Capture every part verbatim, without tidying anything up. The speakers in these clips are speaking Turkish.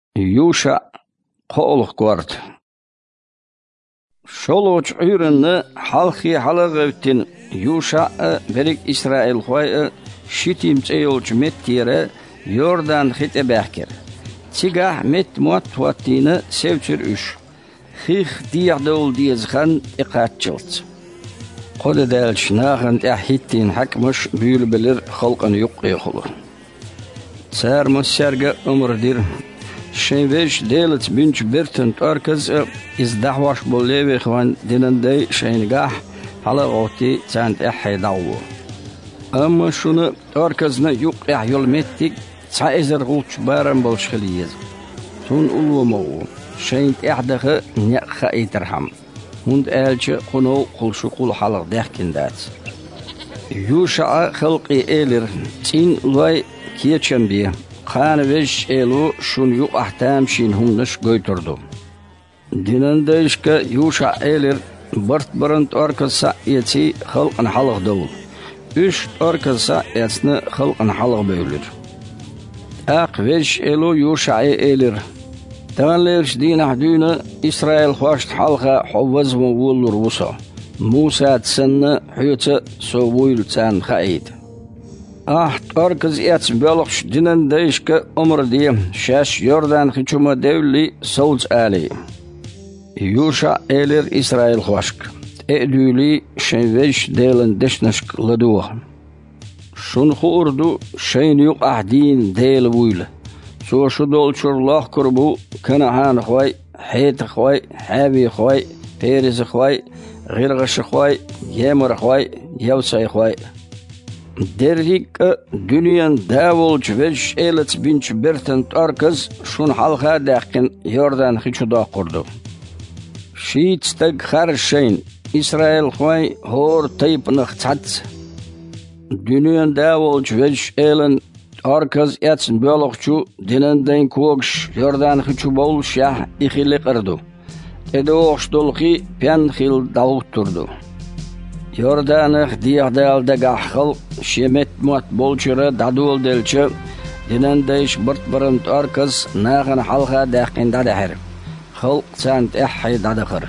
Yuşa qo'liq ko'rdi. Şoluç ürünü halkı halagıvtin Yuşa berik İsrail koyu şitimce yolcu mettire yordan hite behker. Tigah met muatvatini sevçir üş. Hih diyagda ol diyezgan iqatçıldı. Qoda del şnağın tahittin hakmış büyülbelir halkını yuqqiyakulu. Sar musserge umurdir. Şenveş delet bünç birtin tarkız izdahvaş bollevi xvan dinendey şengah halagoti çant ehhe davu. Ama şunu tarkızna yuqqiyah yol mettik çayzer gulç baran bolşkiliyiz. Tun ulumuğu şenk ehdağı nekha eterham. Hund elçi kunu kulşu kul halag dehkindat. Yuşa halqi elir çin ulay kiyeçembi. Kanveş elu şun yuk ahtam şin hundaş götürdü. Dinendeyşke Yuşa elir bırt bırınt arkasa yeti halqın halık doğul. Üç arkasa yetsini halqın halık bölür. Akveş elu Yuşa elir. Tağanlayırş dinah düğünü İsrail hoşt halqa huvvaz muvulur vusa. Musa tsenni hüyütü sovuyul tsan xaid. Ah, arkız yats bölüş dinendeyşke umur diye şaş yordan hüküme devli savuz ali. Yuşa elir İsrail hoşk. Edüli şenveş delen deşneşk laduğa. Şun hurdu şeyn yuk ahdin del vuyla. Soşu dolçurlah kurbu kanahan xoy, heyt xoy, habi xoy, periz xoy, gırgış xoy, yemur xoy, yavsay xoy. Derrik dünyanın davulç veş elet binç birtin tarkız şun halka dakin yordan hiçuda kurdu. Şiitstag har şeyin İsrail xoy hor taypnık çats. Dünyanın davulç veş elin tarkız yatsin bölükçü dinenden kuğuş yordan hiçu bolş yah ihili kırdu. Edoğuş dolki pen hil davutturdu. Yordanık diyagdalda gahıl şemet muat bolçırı dadul delçi dinendeyş bırt bırınt arkız nağın halka dağında dahir. Halk sant ehhi dadıqır.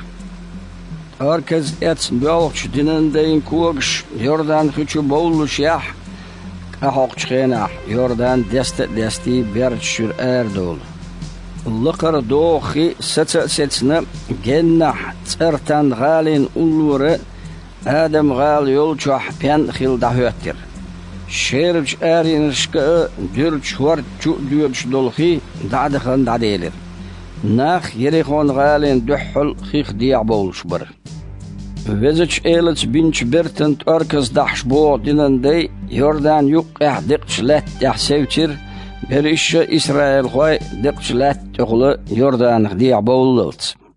Arkız etsin bölükçü dinendeyin kuğuş yordan hiçu bolş yah ahok çıkınah yordan desti desti berçür erdol. Lıqır doği sıçı sıçını gennah çırtan galin ulvuru Adam gal yol çah pen xil dahöttir. Şerç erinişke dürç vart çu dürç dolhi dadıqın dadelir. Naq yerixon galin duhul xix diya bolş bir. Veziç elit binç birtin arkız dahş bo dinendey yordan yuq eh diqçlet yah sevçir bir işe İsrail xoy diqçlet tuğlu yordan diya bolult.